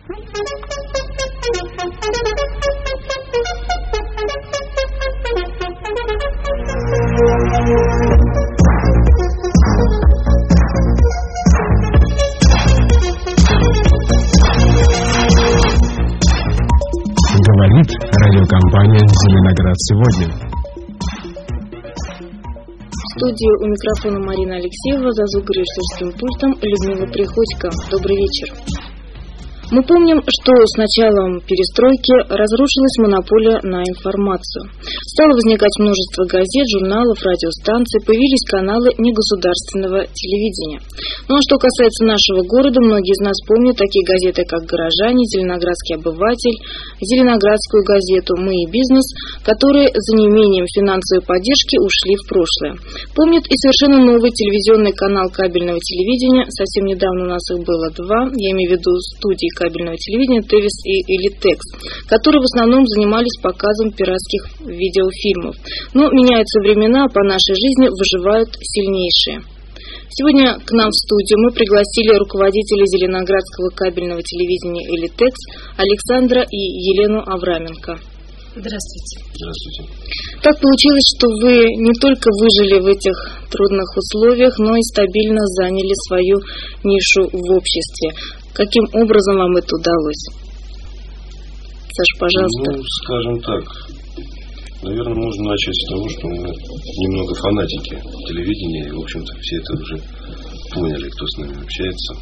Говорит радиокомпания «Зеленоград сегодня». В студии у микрофона Марина Алексеева, за звукорежиссерским пультом Людмила Приходько. Добрый вечер. Мы помним, что с началом перестройки разрушилась монополия на информацию. Стало возникать множество газет, журналов, радиостанций, появились каналы негосударственного телевидения. Ну а что касается нашего города, многие из нас помнят такие газеты, как «Горожане», «Зеленоградский обыватель», «Зеленоградскую газету», «Мы и бизнес», которые за неимением финансовой поддержки ушли в прошлое. Помнят и совершенно новый телевизионный канал кабельного телевидения. Совсем недавно у нас их было два, я имею в виду студии кабельного телевидения ТВС и Элитекс, которые в основном занимались показом пиратских видеофильмов. Но меняются времена, а по нашей жизни выживают сильнейшие. Сегодня к нам в студию мы пригласили руководителей Зеленоградского кабельного телевидения Элитекс Александра и Елену Авраменко. Здравствуйте. Здравствуйте. Так получилось, что вы не только выжили в этих трудных условиях, но и стабильно заняли свою нишу в обществе. Каким образом вам это удалось? Саш, пожалуйста. Ну, скажем так, наверное, можно начать с того, что мы немного фанатики телевидения, и, в общем-то, все это уже поняли, кто с нами общается.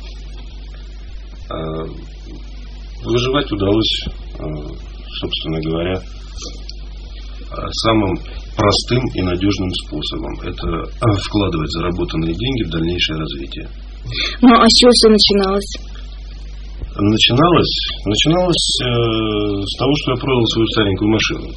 Выживать удалось, собственно говоря, самым простым и надежным способом. Это вкладывать заработанные деньги в дальнейшее развитие. Ну, а с чего все начиналось? Начиналось с того, что я продал свою старенькую машину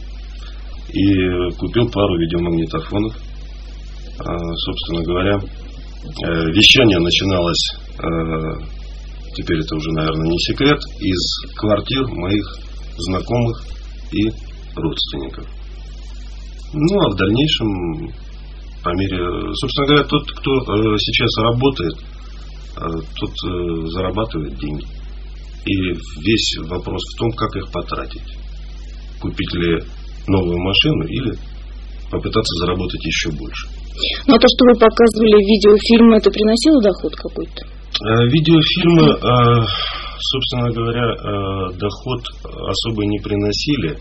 и купил пару видеомагнитофонов. Собственно говоря, вещание начиналось, теперь это уже, наверное, не секрет, из квартир моих знакомых и родственников. Ну, а в дальнейшем, по мере, собственно говоря, тот, кто сейчас работает, тот зарабатывает деньги. И весь вопрос в том, как их потратить. Купить ли новую машину или попытаться заработать еще больше. Ну, а то, что вы показывали видеофильмы, это приносило доход какой-то? Видеофильмы, собственно говоря, доход особо не приносили.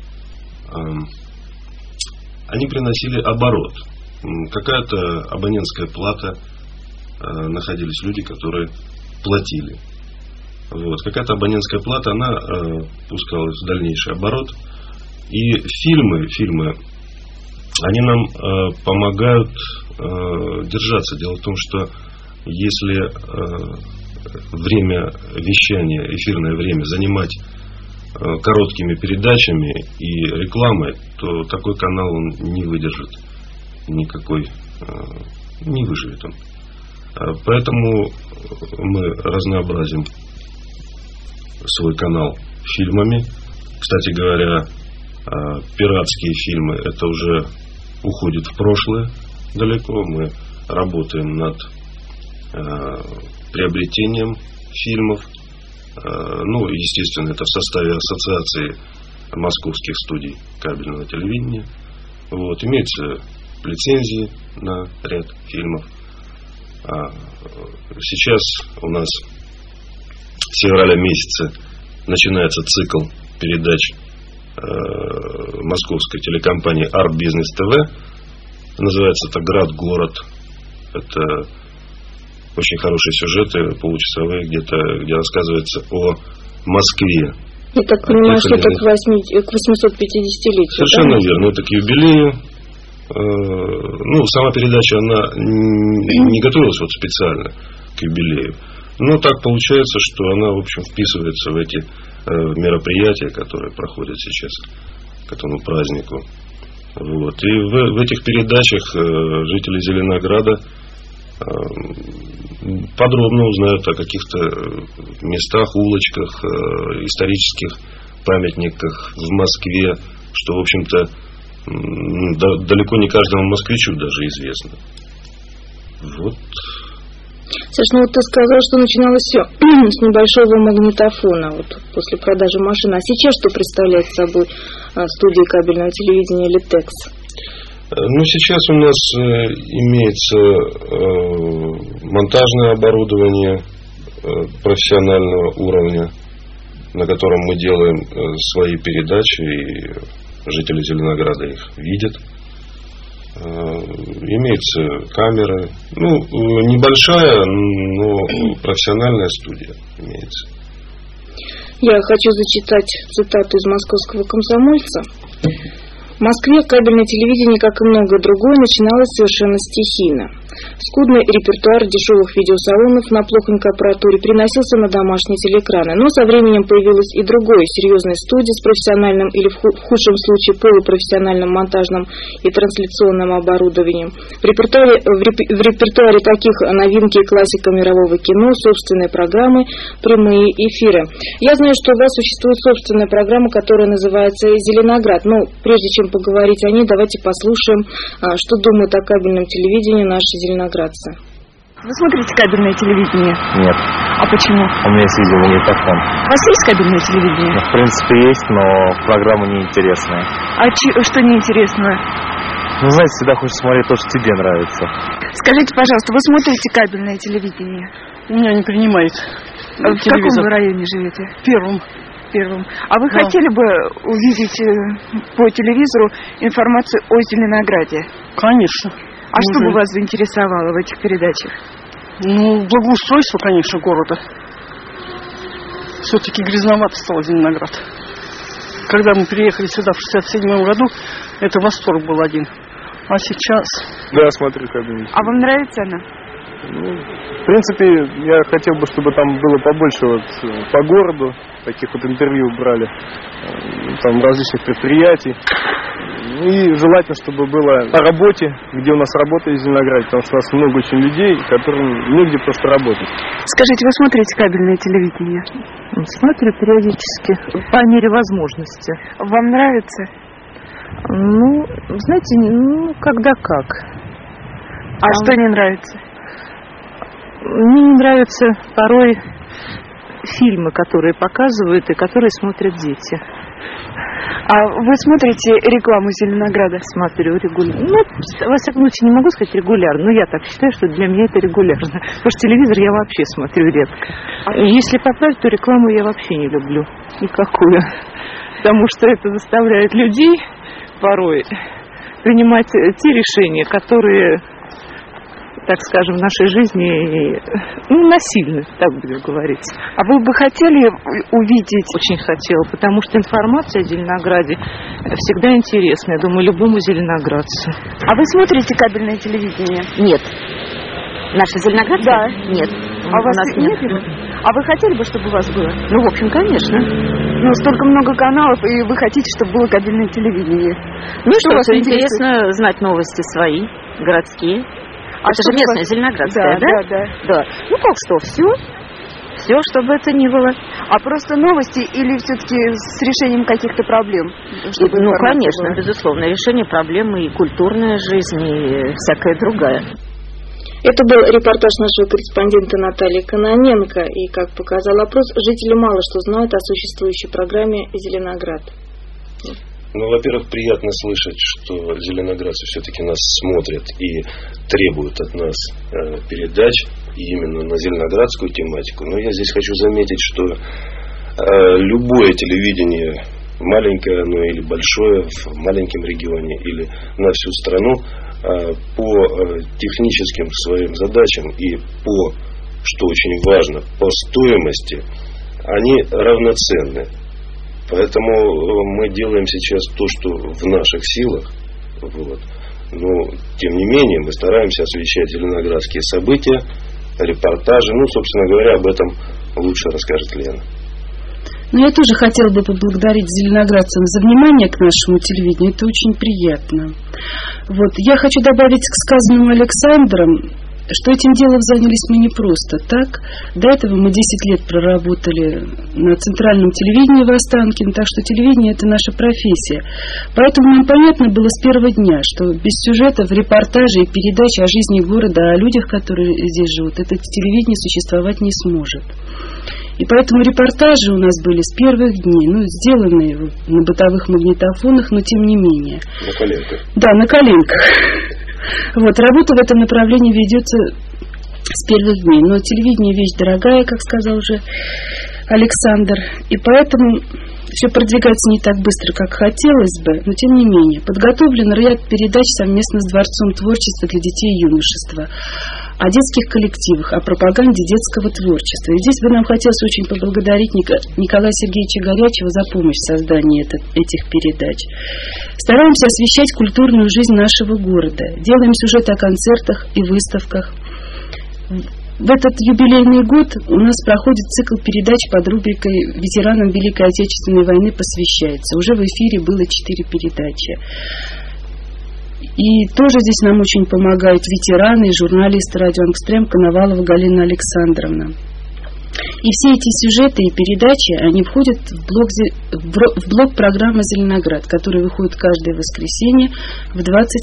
Они приносили оборот. Какая-то абонентская плата. Находились люди, которые платили. Вот. Какая-то абонентская плата, она пускалась в дальнейший оборот. И фильмы, они нам помогают держаться. Дело в том, что если время вещания, эфирное время занимать короткими передачами и рекламой, то такой канал он не выдержит никакой, не выживет он. Поэтому мы разнообразим свой канал фильмами. Кстати говоря, пиратские фильмы, это уже уходит в прошлое далеко. Мы работаем над приобретением фильмов. Ну, естественно, это в составе ассоциации московских студий кабельного телевидения. Вот. Имеются лицензии на ряд фильмов. Сейчас у нас с февраля месяца начинается цикл передач московской телекомпании Art Business TV. Называется это «Град-город». Это очень хорошие сюжеты, получасовые, где рассказывается о Москве. Я так понимаю, что это к 850-летию. Совершенно верно. Это к юбилею. Ну, сама передача, она не готовилась вот специально к юбилею. Но так получается, что она, в общем, вписывается в эти мероприятия, которые проходят сейчас к этому празднику. Вот. И в этих передачах жители Зеленограда подробно узнают о каких-то местах, улочках, исторических памятниках в Москве, что, в общем-то, далеко не каждому москвичу даже известно. Вот. Серж, ну вот ты сказал, что начиналось все с небольшого магнитофона, вот после продажи машины. А сейчас что представляет собой студия кабельного телевидения «Литекс»? Ну, сейчас у нас имеется монтажное оборудование профессионального уровня, на котором мы делаем свои передачи, и жители Зеленограда их видят. Имеются камеры. Ну, небольшая, но профессиональная студия имеется. Я хочу зачитать цитату из «Московского комсомольца». В Москве кабельное телевидение, как и многое другое, начиналось совершенно стихийно. Скудный репертуар дешевых видеосалонов на плохонькой аппаратуре приносился на домашние телеэкраны, но со временем появилось и другое, серьезная студия с профессиональным или в худшем случае полупрофессиональным монтажным и трансляционным оборудованием. В репертуаре таких новинки и классика мирового кино, собственные программы, прямые эфиры. Я знаю, что у вас существует собственная программа, которая называется «Зеленоград». Но прежде чем поговорить о ней, давайте послушаем, что думают о кабельном телевидении наши зеленоградцы. Вы смотрите кабельное телевидение? Нет. А почему? У меня есть видеомагнитофон. У вас есть кабельное телевидение? Ну, в принципе, есть, но программа неинтересная. А что неинтересно? Ну, знаете, всегда хочешь смотреть то, что тебе нравится. Скажите, пожалуйста, вы смотрите кабельное телевидение? У меня не принимает В каком вы районе живете? Первым. А вы хотели бы увидеть по телевизору информацию о Зеленограде? Конечно. А что бы вас заинтересовало в этих передачах? Ну, благоустройство, конечно, города. Все-таки грязновато стал Зеленоград. Когда мы приехали сюда в 1967 году, это восторг был один. А сейчас... Да, смотрю кабельный. А вам нравится она? Ну, в принципе, я хотел бы, чтобы там было побольше вот по городу, таких вот интервью брали, там различных предприятий. И желательно, чтобы было о работе, где у нас работает в Зеленограде, потому что у нас много очень людей, которым негде просто работать. Скажите, вы смотрите кабельное телевидение? Смотрю периодически, по мере возможности. Вам нравится? Ну, знаете, когда как. А что не нравится? Мне не нравятся порой фильмы, которые показывают и которые смотрят дети. А вы смотрите рекламу Зеленограда? Смотрю регулярно. Ну, во всяком случае, не могу сказать регулярно, но я так считаю, что для меня это регулярно. Потому что телевизор я вообще смотрю редко. Если поправить, то рекламу я вообще не люблю. Никакую. Потому что это заставляет людей порой принимать те решения, которые, так скажем, в нашей жизни, насильно, так будем говорить. А вы бы хотели увидеть? Очень хотела, потому что информация о Зеленограде всегда интересна, я думаю, любому зеленоградцу. А вы смотрите кабельное телевидение? Нет. Наше Зеленоград? Да. Нет. А у вас нет? А вы хотели бы, чтобы у вас было? Ну, в общем, конечно. Ну, столько много каналов, и вы хотите, чтобы было кабельное телевидение. Ну, что вас интересно знать новости свои, городские. Это же местная Зеленоградская, да? Да. Ну, как что, все, чтобы это ни было. А просто новости или все-таки с решением каких-то проблем? Ну, конечно, безусловно. Решение проблемы и культурная жизнь, и всякая другая. Это был репортаж нашего корреспондента Натальи Кононенко. И, как показал опрос, жители мало что знают о существующей программе «Зеленоград». Ну, во-первых, приятно слышать, что зеленоградцы все-таки нас смотрят и требуют от нас передач именно на зеленоградскую тематику. Но я здесь хочу заметить, что любое телевидение, маленькое оно или большое, в маленьком регионе или на всю страну, по техническим своим задачам и по, что очень важно, по стоимости, они равноценны. Поэтому мы делаем сейчас то, что в наших силах. Вот. Но, тем не менее, мы стараемся освещать зеленоградские события, репортажи. Ну, собственно говоря, об этом лучше расскажет Лена. Ну, я тоже хотела бы поблагодарить зеленоградцам за внимание к нашему телевидению. Это очень приятно. Вот. Я хочу добавить к сказанному Александром что этим делом занялись мы не просто так. До этого мы 10 лет проработали на центральном телевидении в Останкино, так что телевидение — это наша профессия. Поэтому нам понятно было с первого дня, что без сюжетов, репортажей и передач о жизни города, о людях, которые здесь живут, это телевидение существовать не сможет. И поэтому репортажи у нас были с первых дней, сделанные на бытовых магнитофонах, но тем не менее. На коленках. Да, на коленках. Работа в этом направлении ведется с первых дней. Но телевидение вещь дорогая, как сказал уже Александр. И поэтому все продвигается не так быстро, как хотелось бы, но тем не менее. Подготовлен ряд передач совместно с Дворцом творчества для детей и юношества, о детских коллективах, о пропаганде детского творчества. И здесь бы нам хотелось очень поблагодарить Николая Сергеевича Горячего за помощь в создании этих передач. Стараемся освещать культурную жизнь нашего города. Делаем сюжеты о концертах и выставках. В этот юбилейный год у нас проходит цикл передач под рубрикой «Ветеранам Великой Отечественной войны посвящается». Уже в эфире было 4 передачи. И тоже здесь нам очень помогают ветераны и журналисты радио «Ангстрем» Коновалова Галина Александровна. И все эти сюжеты и передачи, они входят в блок программы «Зеленоград», который выходит каждое воскресенье в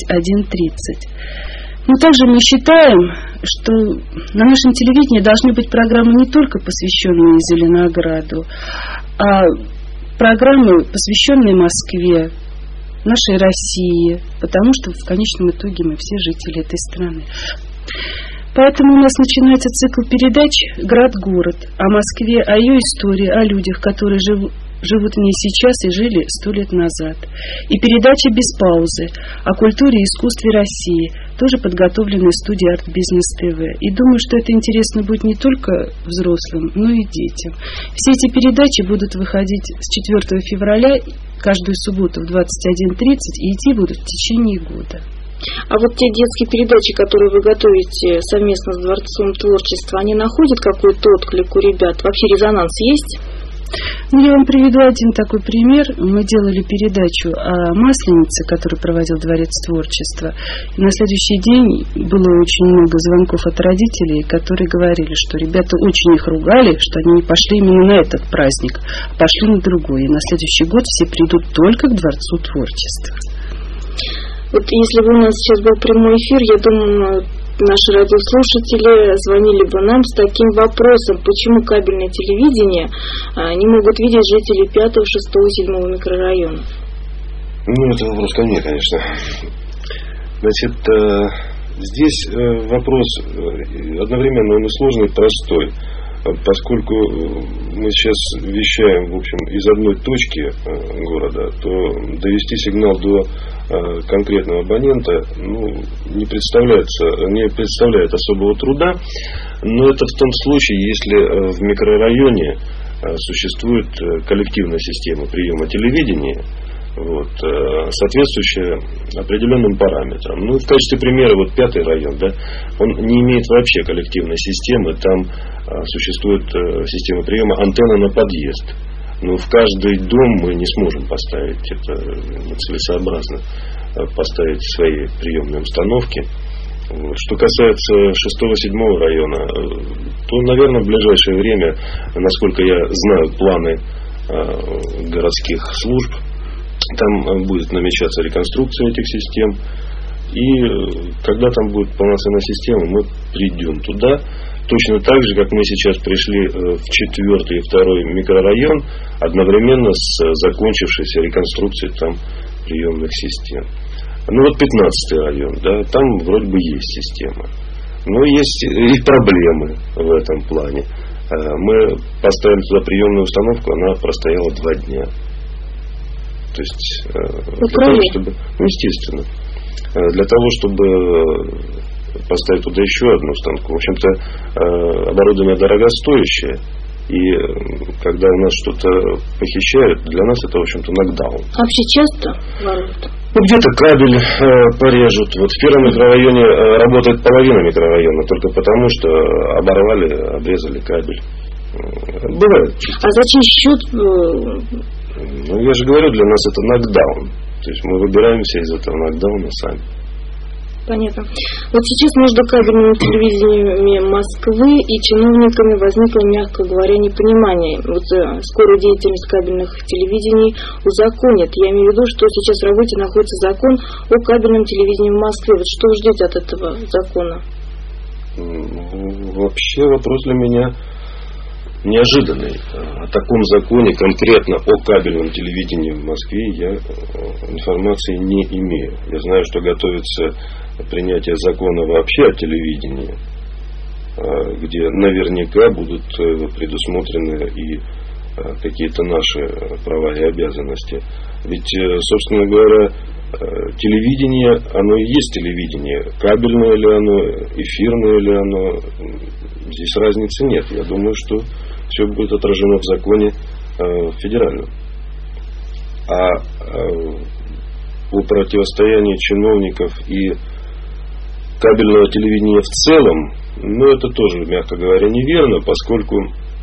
21:30. Но также мы считаем, что на нашем телевидении должны быть программы не только посвященные Зеленограду, а программы, посвященные Москве, нашей России, потому что в конечном итоге мы все жители этой страны. Поэтому у нас начинается цикл передач «Град-город», о Москве, о ее истории, о людях, которые живут в ней сейчас и жили 100 лет назад. И передача «Без паузы» о культуре и искусстве России, тоже подготовленная студией Арт Бизнес ТВ. И думаю, что это интересно будет не только взрослым, но и детям. Все эти передачи будут выходить с 4 февраля каждую субботу в 21:30 и идти будут в течение года. А вот те детские передачи, которые вы готовите совместно с Дворцом творчества, они находят какой-то отклик у ребят? Вообще резонанс есть? Я вам приведу один такой пример. Мы делали передачу о Масленице, которую проводил Дворец творчества. И на следующий день было очень много звонков от родителей, которые говорили, что ребята очень их ругали, что они не пошли именно на этот праздник, а пошли на другой. И на следующий год все придут только к Дворцу творчества. Вот если бы у нас сейчас был прямой эфир, я думаю, наши радиослушатели звонили бы нам с таким вопросом: почему кабельное телевидение не могут видеть жители 5, 6, 7 микрорайонов? Это вопрос ко мне, конечно. Значит, здесь вопрос одновременно он и сложный, и простой. Поскольку мы сейчас вещаем, в общем, из одной точки города, то довести сигнал до конкретного абонента не представляет особого труда. Но это в том случае, если в микрорайоне существует коллективная система приема телевидения, соответствующая определенным параметрам. В качестве примера 5-й район, он не имеет вообще коллективной системы. Там существует система приема антенна на подъезд. Но в каждый дом мы не сможем поставить, это нецелесообразно, поставить свои приемные установки. Что касается 6-7 района, то, наверное, в ближайшее время, насколько я знаю планы городских служб, там будет намечаться реконструкция этих систем. И когда там будет полноценная система, мы придем туда. Точно так же, как мы сейчас пришли в 4-й и 2-й микрорайон, одновременно с закончившейся реконструкцией там приемных систем. 15-й район, там вроде бы есть система. Но есть и проблемы в этом плане. Мы поставили туда приемную установку, она простояла 2 дня. То есть, для того, чтобы, естественно, для того, чтобы поставить туда еще одну установку, в общем-то, оборудование дорогостоящее, и когда у нас что-то похищают, для нас это, в общем-то, нокдаун. Вообще часто воруют? Где-то кабель порежут. В 1-м микрорайоне работает половина микрорайона, только потому, что обрезали кабель. Бывает. А за чей счет? Я же говорю, для нас это нокдаун. То есть мы выбираемся из этого нокдауна сами. Понятно. Вот сейчас между кабельными телевидениями Москвы и чиновниками возникло, мягко говоря, непонимание. Вот скоро деятельность кабельных телевидений узаконят. Я имею в виду, что сейчас в работе находится закон о кабельном телевидении в Москве. Вот что вы ждете от этого закона? Вообще вопрос для меня неожиданный. О таком законе конкретно о кабельном телевидении в Москве я информации не имею. Я знаю, что готовится принятие закона вообще о телевидении, где наверняка будут предусмотрены и какие-то наши права и обязанности. Ведь, собственно говоря, телевидение, оно и есть телевидение. Кабельное ли оно, эфирное ли оно, здесь разницы нет. Я думаю, что все будет отражено в законе федеральном. А о противостоянии чиновников и кабельного телевидения в целом, это тоже, мягко говоря, неверно, поскольку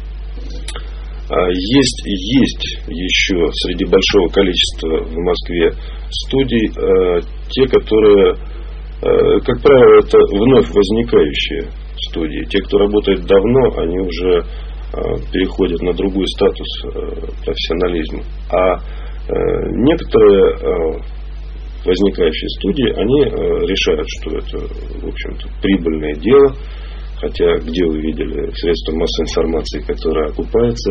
есть еще среди большого количества в Москве студий те, которые, как правило, это вновь возникающие студии. Те, кто работает давно, они уже переходят на другой статус профессионализма. А некоторые возникающие студии, они решают, что это, в общем-то, прибыльное дело. Хотя, где вы видели средства массовой информации, которое окупается,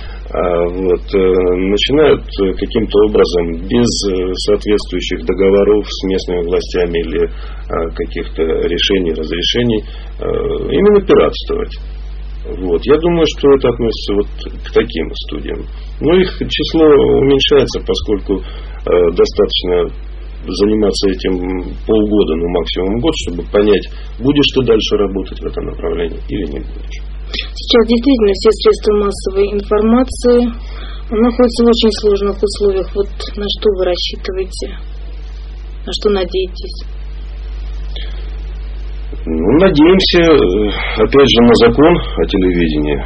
начинают каким-то образом без соответствующих договоров с местными властями или каких-то решений, разрешений именно пиратствовать. Я думаю, что это относится к таким студиям. Но их число уменьшается, поскольку достаточно заниматься этим полгода, максимум год, чтобы понять, будешь ты дальше работать в этом направлении или не будешь. Сейчас действительно все средства массовой информации находятся в очень сложных условиях. На что вы рассчитываете? На что надеетесь? Надеемся, опять же, на закон о телевидении.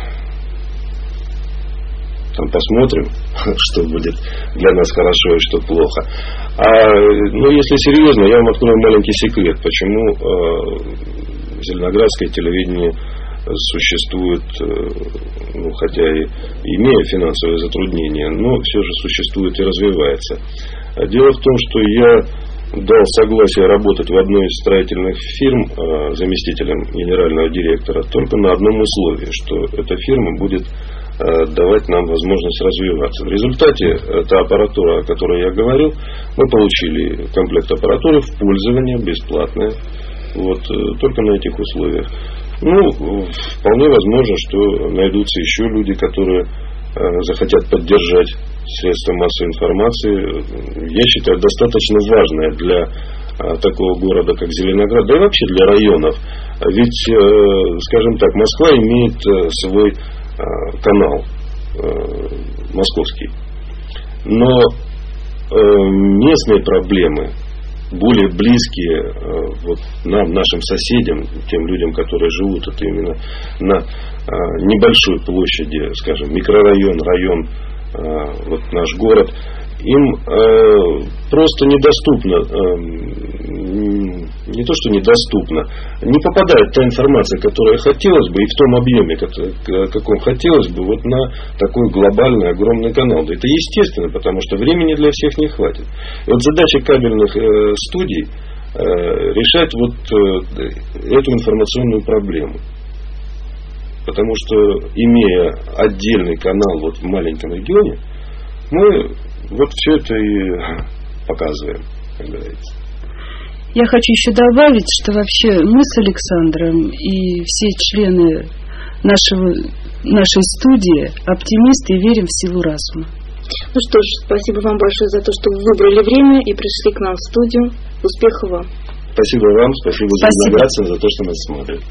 Там посмотрим, что будет для нас хорошо и что плохо. Если серьезно, я вам открою маленький секрет, почему зеленоградское телевидение существует, хотя и имея финансовые затруднения, но все же существует и развивается. Дело в том, что я дал согласие работать в одной из строительных фирм заместителем генерального директора только на одном условии, что эта фирма будет давать нам возможность развиваться. В результате та аппаратура, о которой я говорил, мы получили комплект аппаратуры в пользование, бесплатное, только на этих условиях. Вполне возможно, что найдутся еще люди, которые захотят поддержать средства массовой информации. Я считаю, достаточно важное для такого города, как Зеленоград, да и вообще для районов. Ведь, скажем так, Москва имеет свой канал московский. Но местные проблемы, более близкие нам, нашим соседям, тем людям, которые живут, это именно на небольшой площади, скажем, микрорайон, район, наш город, им просто недоступно, не то что недоступно, не попадает та информация, которая хотелось бы, и в том объеме, каком хотелось бы, на такой глобальный, огромный канал. Да это естественно, потому что времени для всех не хватит. И задача кабельных студий решать эту информационную проблему. Потому что, имея отдельный канал в маленьком регионе, мы все это и показываем, как говорится. Я хочу еще добавить, что вообще мы с Александром и все члены нашей студии оптимисты и верим в силу разума. Что ж, спасибо вам большое за то, что вы выбрали время и пришли к нам в студию. Успехов вам. Спасибо вам, спасибо за интеграцию, за то, что нас смотрят.